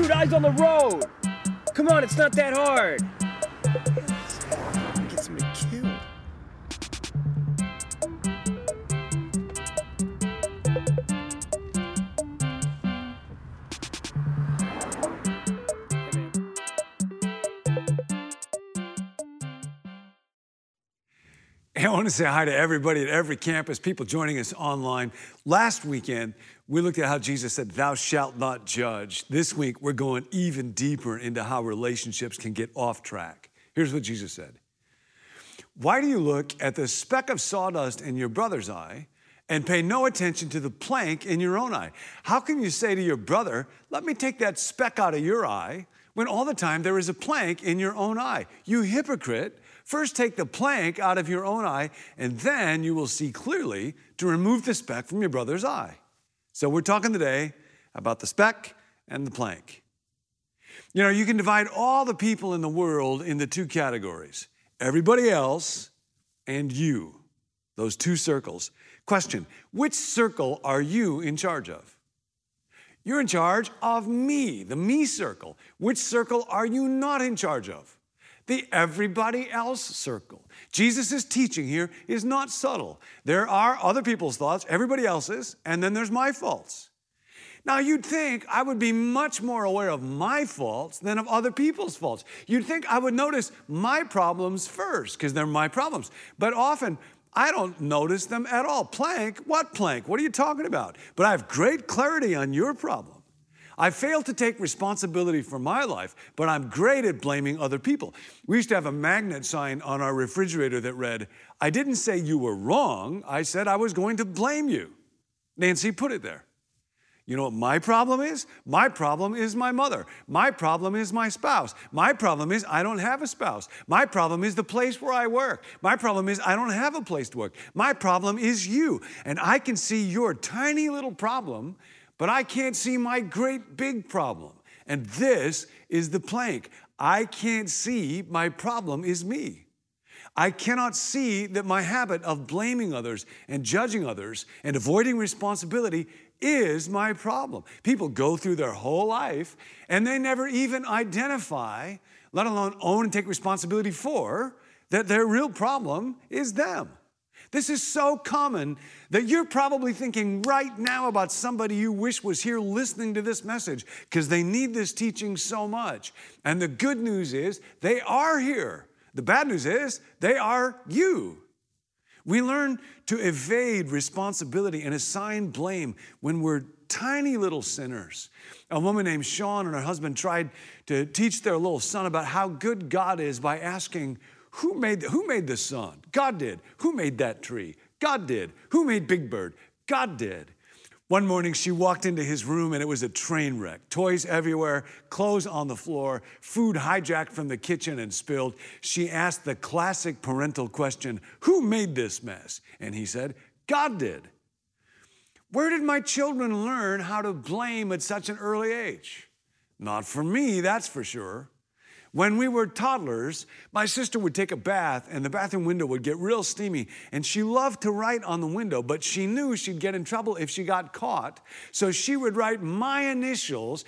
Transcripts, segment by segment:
Dude, eyes on the road! Come on, it's not that hard. Get somebody killed. I want to say hi to everybody at every campus, people joining us online. Last weekend, we looked at how Jesus said, "Thou shalt not judge." This week, we're going even deeper into how relationships can get off track. Here's what Jesus said. Why do you look at the speck of sawdust in your brother's eye and pay no attention to the plank in your own eye? How can you say to your brother, "Let me take that speck out of your eye," when all the time there is a plank in your own eye? You hypocrite. First take the plank out of your own eye, and then you will see clearly to remove the speck from your brother's eye. So we're talking today about the speck and the plank. You know, you can divide all the people in the world into two categories: everybody else and you. Those two circles. Question, which circle are you in charge of? You're in charge of me, the me circle. Which circle are you not in charge of? The everybody else circle. Jesus' teaching here is not subtle. There are other people's thoughts, everybody else's, and then there's my faults. Now, you'd think I would be much more aware of my faults than of other people's faults. You'd think I would notice my problems first, because they're my problems. But often, I don't notice them at all. Plank? What plank? What are you talking about? But I have great clarity on your problem. I fail to take responsibility for my life, but I'm great at blaming other people. We used to have a magnet sign on our refrigerator that read, "I didn't say you were wrong, I said I was going to blame you." Nancy put it there. You know what my problem is? My problem is my mother. My problem is my spouse. My problem is I don't have a spouse. My problem is the place where I work. My problem is I don't have a place to work. My problem is you. And I can see your tiny little problem, but I can't see my great big problem. And this is the plank. I can't see my problem is me. I cannot see that my habit of blaming others and judging others and avoiding responsibility is my problem. People go through their whole life and they never even identify, let alone own and take responsibility for, that their real problem is them. This is so common that you're probably thinking right now about somebody you wish was here listening to this message because they need this teaching so much. And the good news is they are here. The bad news is they are you. We learn to evade responsibility and assign blame when we're tiny little sinners. A woman named Shawn and her husband tried to teach their little son about how good God is by asking, Who made the sun? God did. Who made that tree? God did. Who made Big Bird? God did. One morning she walked into his room and it was a train wreck. Toys everywhere, clothes on the floor, food hijacked from the kitchen and spilled. She asked the classic parental question, "Who made this mess?" And he said, "God did." Where did my children learn how to blame at such an early age? Not from me, that's for sure. When we were toddlers, my sister would take a bath and the bathroom window would get real steamy, and she loved to write on the window, but she knew she'd get in trouble if she got caught. So she would write my initials.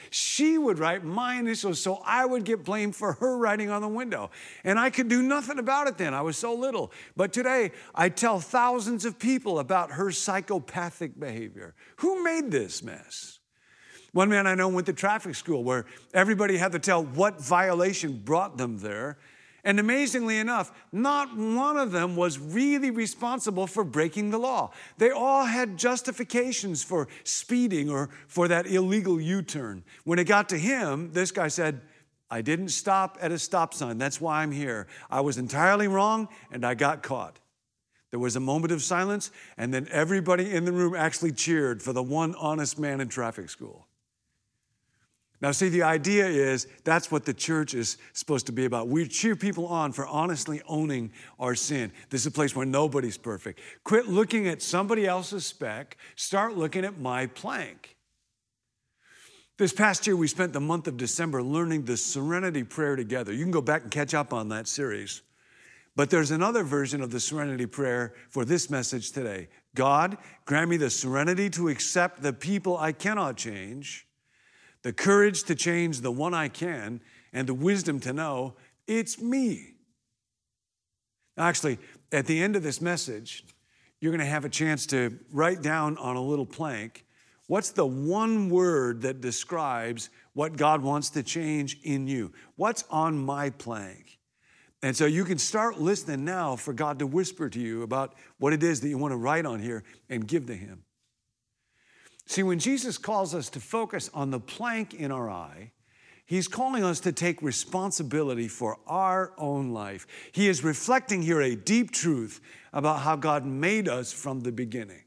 So I would get blamed for her writing on the window. And I could do nothing about it then. I was so little. But today, I tell thousands of people about her psychopathic behavior. Who made this mess? One man I know went to traffic school where everybody had to tell what violation brought them there. And amazingly enough, not one of them was really responsible for breaking the law. They all had justifications for speeding or for that illegal U-turn. When it got to him, this guy said, "I didn't stop at a stop sign. That's why I'm here. I was entirely wrong and I got caught." There was a moment of silence, and then everybody in the room actually cheered for the one honest man in traffic school. Now, see, the idea is that's what the church is supposed to be about. We cheer people on for honestly owning our sin. This is a place where nobody's perfect. Quit looking at somebody else's speck. Start looking at my plank. This past year, we spent the month of December learning the Serenity Prayer together. You can go back and catch up on that series. But there's another version of the Serenity Prayer for this message today. God, grant me the serenity to accept the people I cannot change, the courage to change the one I can, and the wisdom to know it's me. Actually, at the end of this message, you're going to have a chance to write down on a little plank, what's the one word that describes what God wants to change in you? What's on my plank? And so you can start listening now for God to whisper to you about what it is that you want to write on here and give to him. See, when Jesus calls us to focus on the plank in our eye, he's calling us to take responsibility for our own life. He is reflecting here a deep truth about how God made us from the beginning.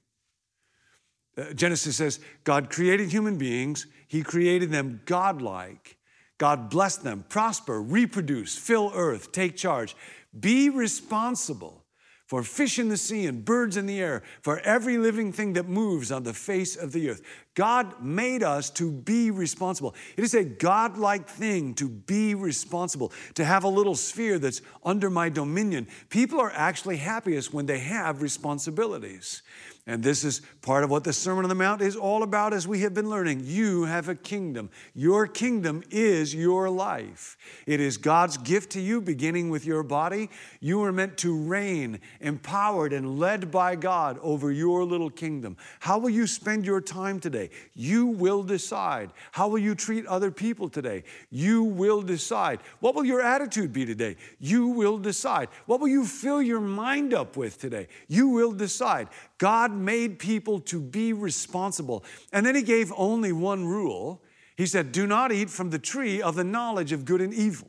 Genesis says, God created human beings. He created them godlike. God blessed them, prosper, reproduce, fill earth, take charge. Be responsible for fish in the sea and birds in the air, for every living thing that moves on the face of the earth. God made us to be responsible. It is a godlike thing to be responsible, to have a little sphere that's under my dominion. People are actually happiest when they have responsibilities. And this is part of what the Sermon on the Mount is all about, as we have been learning. You have a kingdom. Your kingdom is your life. It is God's gift to you, beginning with your body. You are meant to reign, empowered and led by God over your little kingdom. How will you spend your time today? You will decide. How will you treat other people today? You will decide. What will your attitude be today? You will decide. What will you fill your mind up with today? You will decide. God made people to be responsible. And then he gave only one rule. He said, do not eat from the tree of the knowledge of good and evil.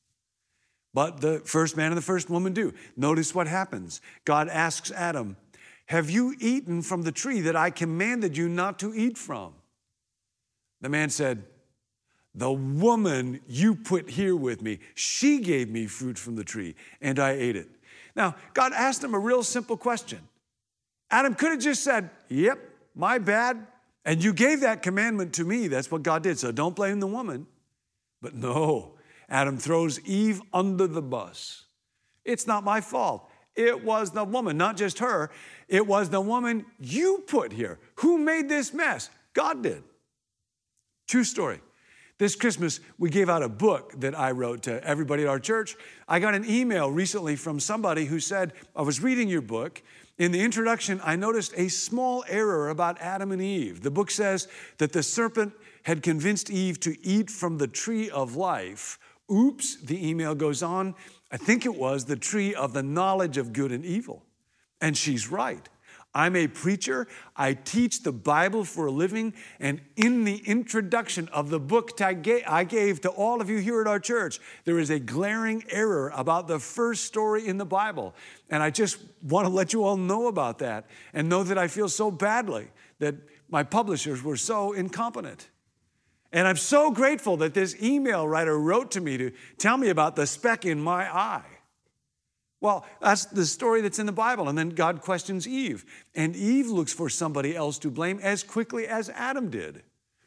But the first man and the first woman do. Notice what happens. God asks Adam, have you eaten from the tree that I commanded you not to eat from? The man said, the woman you put here with me, she gave me fruit from the tree, and I ate it. Now, God asked him a real simple question. Adam could have just said, yep, my bad, and you gave that commandment to me. That's what God did, so don't blame the woman. But no, Adam throws Eve under the bus. It's not my fault. It was the woman, not just her. It was the woman you put here. Who made this mess? God did. True story. This Christmas, we gave out a book that I wrote to everybody at our church. I got an email recently from somebody who said, I was reading your book. In the introduction, I noticed a small error about Adam and Eve. The book says that the serpent had convinced Eve to eat from the tree of life. Oops, the email goes on. I think it was the tree of the knowledge of good and evil. And she's right. I'm a preacher. I teach the Bible for a living. And in the introduction of the book I gave to all of you here at our church, there is a glaring error about the first story in the Bible. And I just want to let you all know about that and know that I feel so badly that my publishers were so incompetent. And I'm so grateful that this email writer wrote to me to tell me about the speck in my eye. Well, that's the story that's in the Bible. And then God questions Eve. And Eve looks for somebody else to blame as quickly as Adam did.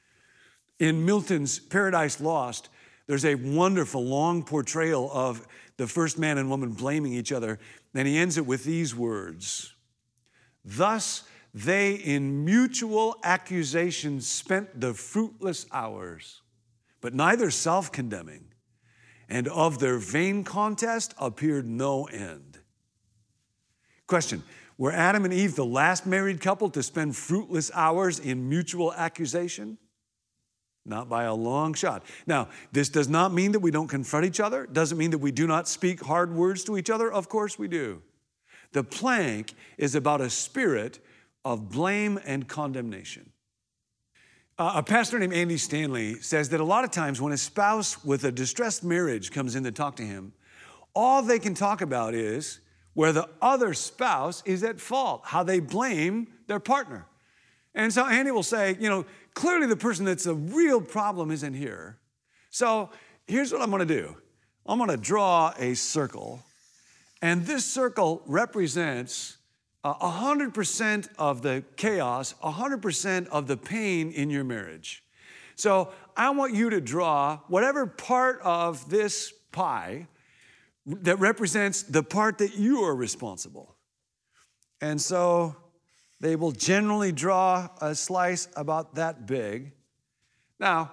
In Milton's Paradise Lost, there's a wonderful long portrayal of the first man and woman blaming each other. And he ends it with these words. Thus they in mutual accusation spent the fruitless hours, but neither self-condemning. And of their vain contest appeared no end. Question, were Adam and Eve the last married couple to spend fruitless hours in mutual accusation? Not by a long shot. Now, this does not mean that we don't confront each other. It doesn't mean that we do not speak hard words to each other. Of course we do. The plank is about a spirit of blame and condemnation. A pastor named Andy Stanley says that a lot of times when a spouse with a distressed marriage comes in to talk to him, all they can talk about is where the other spouse is at fault, how they blame their partner. And so Andy will say, clearly the person that's the real problem isn't here. So here's what I'm going to do. I'm going to draw a circle, and this circle represents 100% of the chaos, 100% of the pain in your marriage. So I want you to draw whatever part of this pie that represents the part that you are responsible. And so they will generally draw a slice about that big. Now,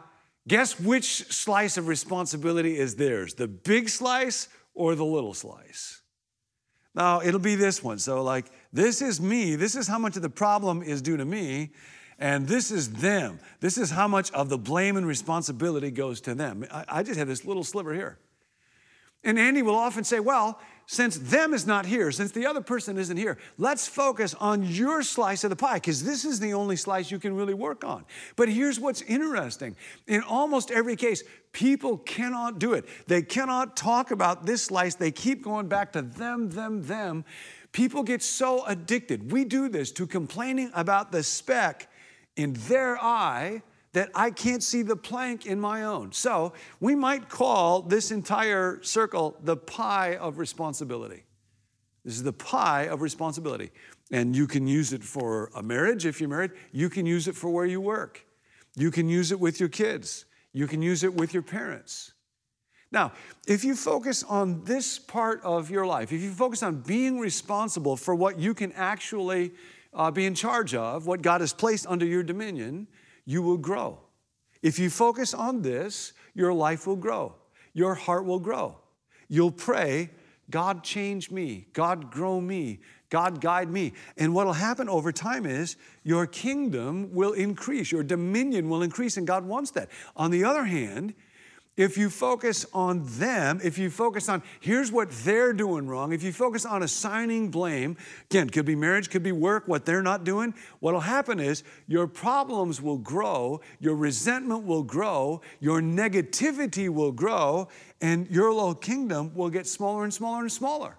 Guess which slice of responsibility is theirs, the big slice or the little slice? Now, it'll be this one. So like, this is me. This is how much of the problem is due to me. And this is them. This is how much of the blame and responsibility goes to them. I just have this little sliver here. And Andy will often say, well, since them is not here, since the other person isn't here, let's focus on your slice of the pie, because this is the only slice you can really work on. But here's what's interesting. In almost every case, people cannot do it. They cannot talk about this slice. They keep going back to them. People get so addicted. We do this to complaining about the speck in their eye that I can't see the plank in my own. So we might call this entire circle the pie of responsibility. This is the pie of responsibility. And you can use it for a marriage if you're married. You can use it for where you work. You can use it with your kids. You can use it with your parents. Now, if you focus on this part of your life, if you focus on being responsible for what you can actually be in charge of, what God has placed under your dominion, you will grow. If you focus on this, your life will grow. Your heart will grow. You'll pray, God change me, God grow me, God guide me. And what will happen over time is your kingdom will increase, your dominion will increase, and God wants that. On the other hand, if you focus on them, if you focus on here's what they're doing wrong, if you focus on assigning blame, again, could be marriage, could be work, what they're not doing, what'll happen is your problems will grow, your resentment will grow, your negativity will grow, and your little kingdom will get smaller and smaller and smaller.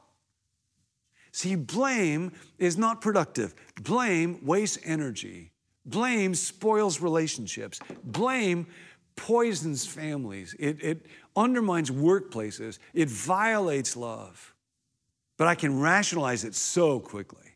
See, blame is not productive. Blame wastes energy. Blame spoils relationships. Blame poisons families. It undermines workplaces. It violates love. But I can rationalize it so quickly.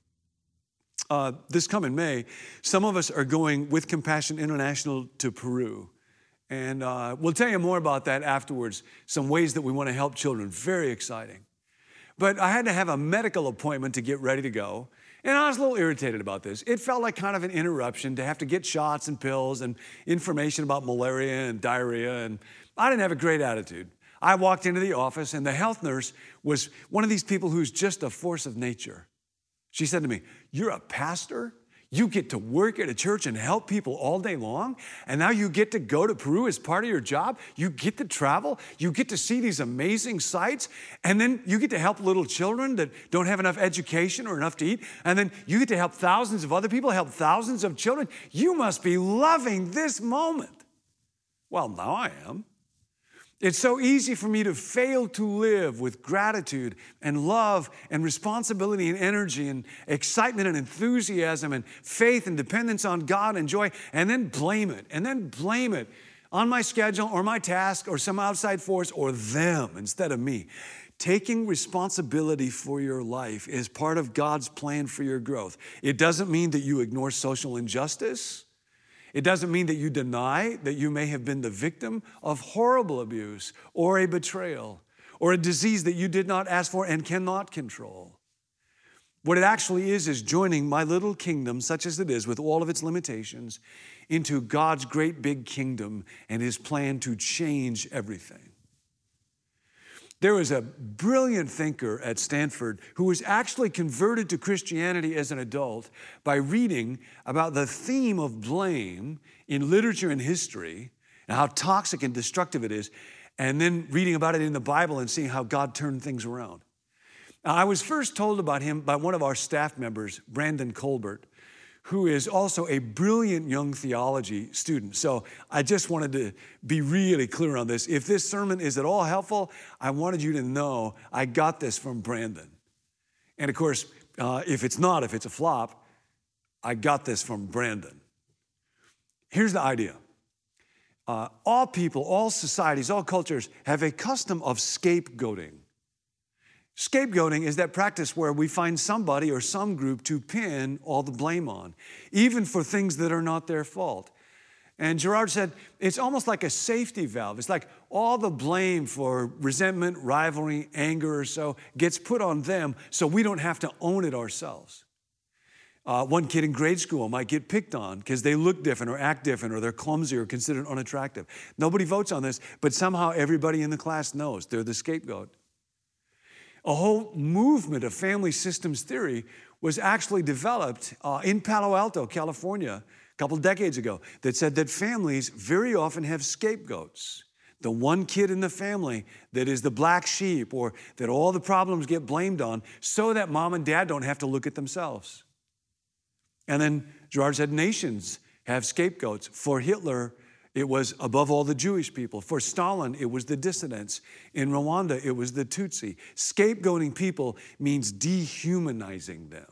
This coming May, some of us are going with Compassion International to Peru. And we'll tell you more about that afterwards, some ways that we want to help children. Very exciting. But I had to have a medical appointment to get ready to go. And I was a little irritated about this. It felt like kind of an interruption to have to get shots and pills and information about malaria and diarrhea, and I didn't have a great attitude. I walked into the office, and the health nurse was one of these people who's just a force of nature. She said to me, "You're a pastor? You get to work at a church and help people all day long, and now you get to go to Peru as part of your job? You get to travel, you get to see these amazing sights, and then you get to help little children that don't have enough education or enough to eat, and then you get to help thousands of other people, help thousands of children. You must be loving this moment." Well, now I am. It's so easy for me to fail to live with gratitude and love and responsibility and energy and excitement and enthusiasm and faith and dependence on God and joy, and then blame it on my schedule or my task or some outside force or them instead of me. Taking responsibility for your life is part of God's plan for your growth. It doesn't mean that you ignore social injustice. It doesn't mean that you deny that you may have been the victim of horrible abuse or a betrayal or a disease that you did not ask for and cannot control. What it actually is joining my little kingdom, such as it is, with all of its limitations, into God's great big kingdom and His plan to change everything. There was a brilliant thinker at Stanford who was actually converted to Christianity as an adult by reading about the theme of blame in literature and history and how toxic and destructive it is, and then reading about it in the Bible and seeing how God turned things around. Now, I was first told about him by one of our staff members, Brandon Colbert, who is also a brilliant young theology student. So I just wanted to be really clear on this. If this sermon is at all helpful, I wanted you to know I got this from Brandon. And of course, if it's a flop, I got this from Brandon. Here's the idea. All people, all societies, all cultures have a custom of scapegoating. Scapegoating is that practice where we find somebody or some group to pin all the blame on, even for things that are not their fault. And Gerard said, it's almost like a safety valve. It's like all the blame for resentment, rivalry, anger or so gets put on them so we don't have to own it ourselves. One kid in grade school might get picked on because they look different or act different or they're clumsy or considered unattractive. Nobody votes on this, but somehow everybody in the class knows they're the scapegoat. A whole movement of family systems theory was actually developed in Palo Alto, California, a couple decades ago, that said that families very often have scapegoats. The one kid in the family that is the black sheep or that all the problems get blamed on so that mom and dad don't have to look at themselves. And then Gerard said nations have scapegoats. For Hitler, it was above all the Jewish people. For Stalin, it was the dissidents. In Rwanda, it was the Tutsi. Scapegoating people means dehumanizing them.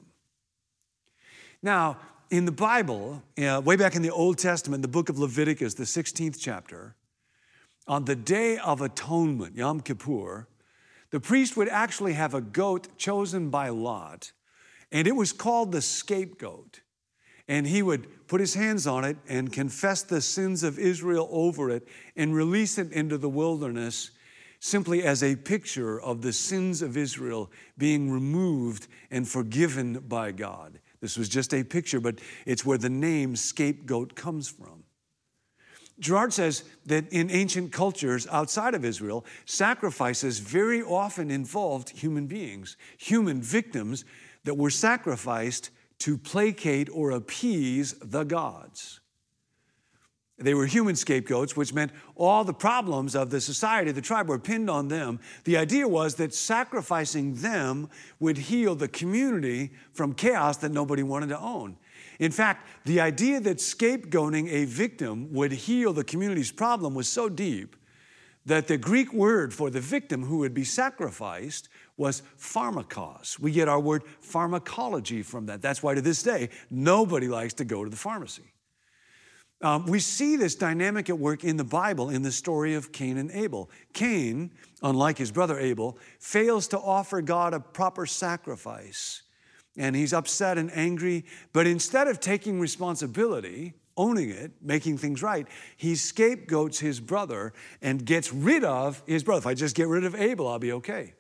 Now, in the Bible, way back in the Old Testament, the book of Leviticus, the 16th chapter, on the Day of Atonement, Yom Kippur, the priest would actually have a goat chosen by lot, and it was called the scapegoat. And he would put his hands on it and confess the sins of Israel over it and release it into the wilderness simply as a picture of the sins of Israel being removed and forgiven by God. This was just a picture, but it's where the name scapegoat comes from. Gerard says that in ancient cultures outside of Israel, sacrifices very often involved human beings, human victims that were sacrificed to placate or appease the gods. They were human scapegoats, which meant all the problems of the society, the tribe, were pinned on them. The idea was that sacrificing them would heal the community from chaos that nobody wanted to own. In fact, the idea that scapegoating a victim would heal the community's problem was so deep that the Greek word for the victim who would be sacrificed was pharmakos. We get our word pharmacology from that. That's why to this day, nobody likes to go to the pharmacy. We see this dynamic at work in the Bible in the story of Cain and Abel. Cain, unlike his brother Abel, fails to offer God a proper sacrifice. And he's upset and angry, but instead of taking responsibility, owning it, making things right, he scapegoats his brother and gets rid of his brother. If I just get rid of Abel, I'll be okay.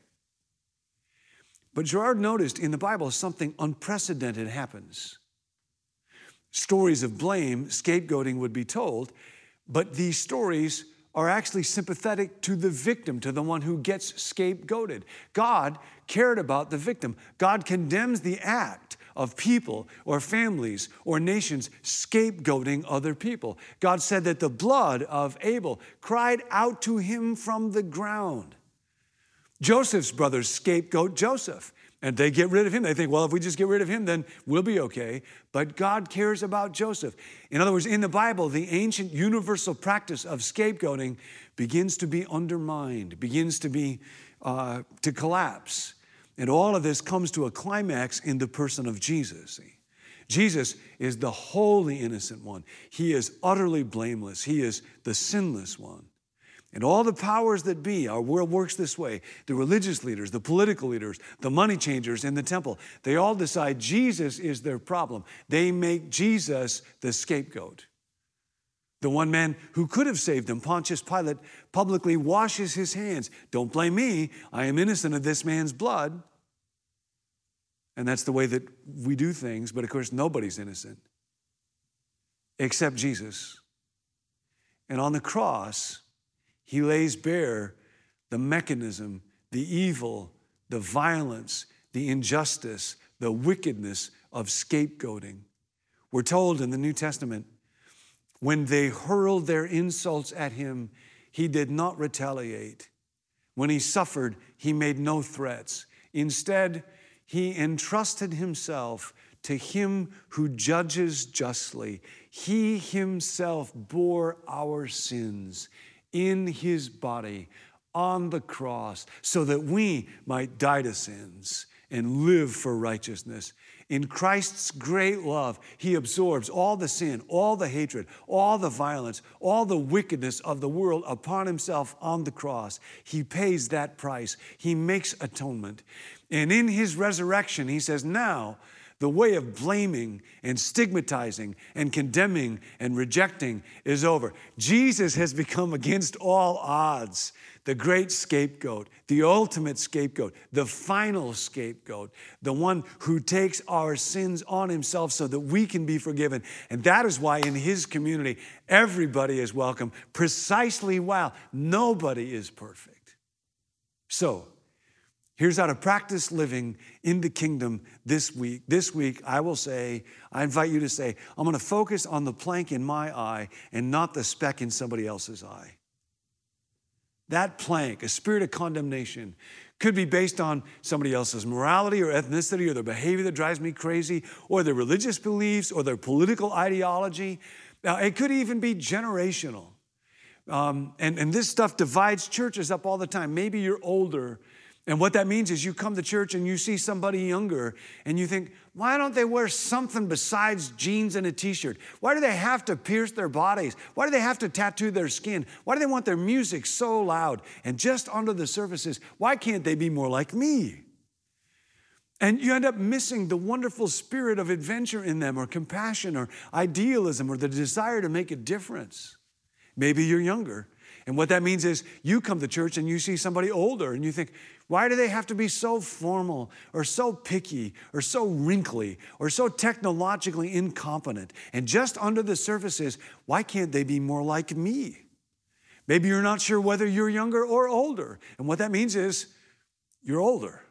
But Gerard noticed in the Bible something unprecedented happens. Stories of blame, scapegoating would be told, but these stories are actually sympathetic to the victim, to the one who gets scapegoated. God cared about the victim. God condemns the act of people or families or nations scapegoating other people. God said that the blood of Abel cried out to him from the ground. Joseph's brothers scapegoat Joseph, and they get rid of him. They think, well, if we just get rid of him, then we'll be okay. But God cares about Joseph. In other words, in the Bible, the ancient universal practice of scapegoating begins to be undermined, begins to collapse. And all of this comes to a climax in the person of Jesus. See? Jesus is the wholly innocent one. He is utterly blameless. He is the sinless one. And all the powers that be, our world works this way. The religious leaders, the political leaders, the money changers in the temple, they all decide Jesus is their problem. They make Jesus the scapegoat. The one man who could have saved them, Pontius Pilate, publicly washes his hands. Don't blame me. I am innocent of this man's blood. And that's the way that we do things. But of course, nobody's innocent except Jesus. And on the cross, he lays bare the mechanism, the evil, the violence, the injustice, the wickedness of scapegoating. We're told in the New Testament, when they hurled their insults at him, he did not retaliate. When he suffered, he made no threats. Instead, he entrusted himself to him who judges justly. He himself bore our sins in his body on the cross so that we might die to sins and live for righteousness. In Christ's great love, he absorbs all the sin, all the hatred, all the violence, all the wickedness of the world upon himself on the cross. He pays that price. He makes atonement. And in his resurrection, he says, now The way of blaming and stigmatizing and condemning and rejecting is over. Jesus has become, against all odds, the great scapegoat, the ultimate scapegoat, the final scapegoat, the one who takes our sins on himself so that we can be forgiven. And that is why in his community, everybody is welcome, precisely while nobody is perfect. So, here's how to practice living in the kingdom this week. This week, I invite you to say, I'm going to focus on the plank in my eye and not the speck in somebody else's eye. That plank, a spirit of condemnation, could be based on somebody else's morality or ethnicity or their behavior that drives me crazy or their religious beliefs or their political ideology. Now, it could even be generational. And this stuff divides churches up all the time. Maybe you're older. And what that means is you come to church and you see somebody younger and you think, why don't they wear something besides jeans and a t-shirt? Why do they have to pierce their bodies? Why do they have to tattoo their skin? Why do they want their music so loud? And just under the surface is, why can't they be more like me? And you end up missing the wonderful spirit of adventure in them or compassion or idealism or the desire to make a difference. Maybe you're younger. And what that means is you come to church and you see somebody older and you think, why do they have to be so formal or so picky or so wrinkly or so technologically incompetent? And just under the surface is, why can't they be more like me? Maybe you're not sure whether you're younger or older. And what that means is you're older.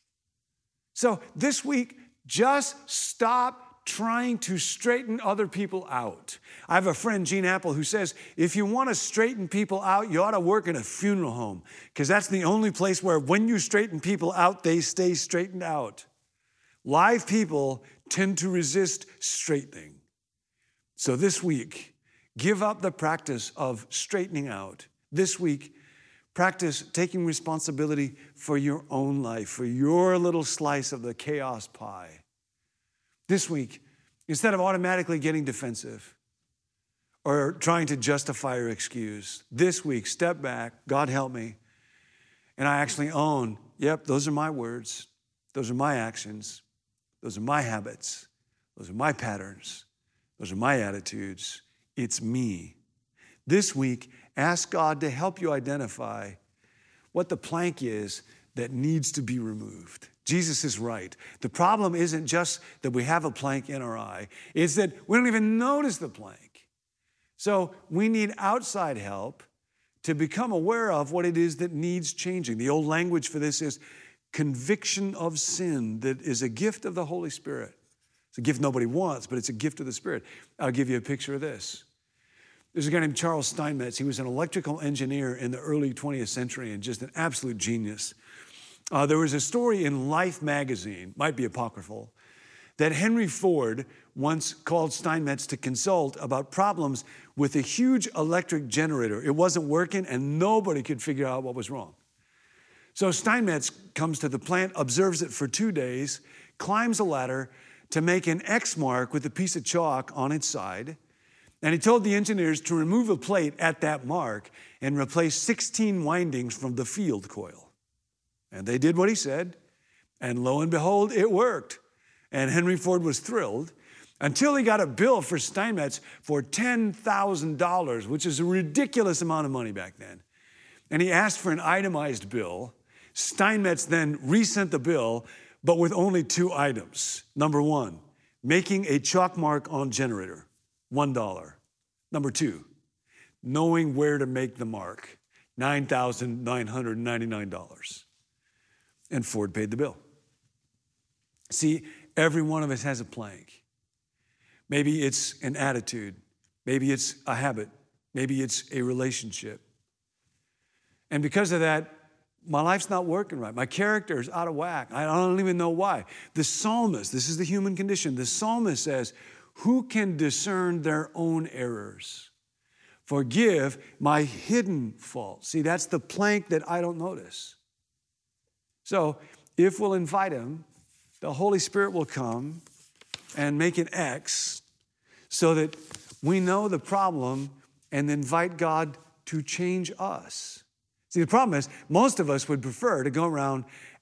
So this week, just stop trying to straighten other people out. I have a friend, Gene Apple, who says, if you want to straighten people out, you ought to work in a funeral home, because that's the only place where when you straighten people out, they stay straightened out. Live people tend to resist straightening. So this week, give up the practice of straightening out. This week, practice taking responsibility for your own life, for your little slice of the chaos pie. This week, instead of automatically getting defensive or trying to justify or excuse, this week, step back, God help me, and I actually own, yep, those are my words, those are my actions, those are my habits, those are my patterns, those are my attitudes, it's me. This week, ask God to help you identify what the plank is that needs to be removed. Jesus is right. The problem isn't just that we have a plank in our eye. It's that we don't even notice the plank. So we need outside help to become aware of what it is that needs changing. The old language for this is conviction of sin, that is a gift of the Holy Spirit. It's a gift nobody wants, but it's a gift of the Spirit. I'll give you a picture of this. There's a guy named Charles Steinmetz. He was an electrical engineer in the early 20th century and just an absolute genius. There was a story in Life magazine, might be apocryphal, that Henry Ford once called Steinmetz to consult about problems with a huge electric generator. It wasn't working and nobody could figure out what was wrong. So Steinmetz comes to the plant, observes it for 2 days, climbs a ladder to make an X mark with a piece of chalk on its side. And he told the engineers to remove a plate at that mark and replace 16 windings from the field coil. And they did what he said, and lo and behold, it worked. And Henry Ford was thrilled until he got a bill for Steinmetz for $10,000, which is a ridiculous amount of money back then. And he asked for an itemized bill. Steinmetz then resent the bill, but with only 2 items. Number 1, making a chalk mark on generator, $1. Number 2, knowing where to make the mark, $9,999. And Ford paid the bill. See, every one of us has a plank. Maybe it's an attitude. Maybe it's a habit. Maybe it's a relationship. And because of that, my life's not working right. My character is out of whack. I don't even know why. The psalmist, this is the human condition, the psalmist says, who can discern their own errors? Forgive my hidden faults. See, that's the plank that I don't notice. So if we'll invite him, the Holy Spirit will come and make an X so that we know the problem and invite God to change us. See, the problem is most of us would prefer to go around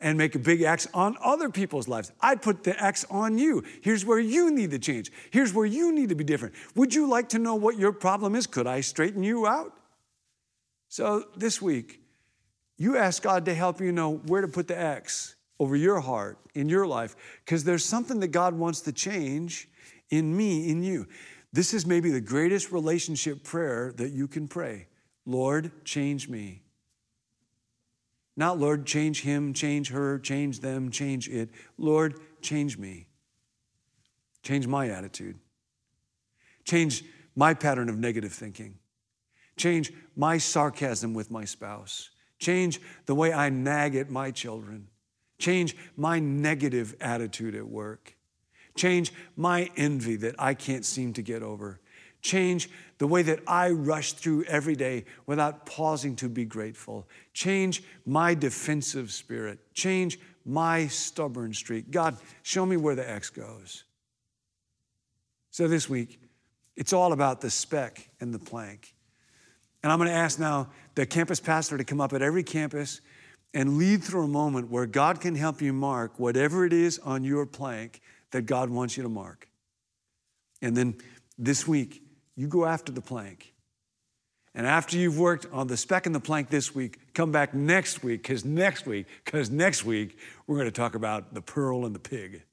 and make a big X on other people's lives. I'd put the X on you. Here's where you need to change. Here's where you need to be different. Would you like to know what your problem is? Could I straighten you out? So this week, you ask God to help you know where to put the X over your heart, in your life, because there's something that God wants to change in me, in you. This is maybe the greatest relationship prayer that you can pray. Lord, change me. Not, Lord, change him, change her, change them, change it. Lord, change me. Change my attitude. Change my pattern of negative thinking. Change my sarcasm with my spouse. Change the way I nag at my children. Change my negative attitude at work. Change my envy that I can't seem to get over. Change the way that I rush through every day without pausing to be grateful. Change my defensive spirit. Change my stubborn streak. God, show me where the X goes. So this week, it's all about the speck and the plank. And I'm going to ask now the campus pastor to come up at every campus and lead through a moment where God can help you mark whatever it is on your plank that God wants you to mark. And then this week, you go after the plank. And after you've worked on the speck and the plank this week, come back next week, because next week, we're going to talk about the pearl and the pig.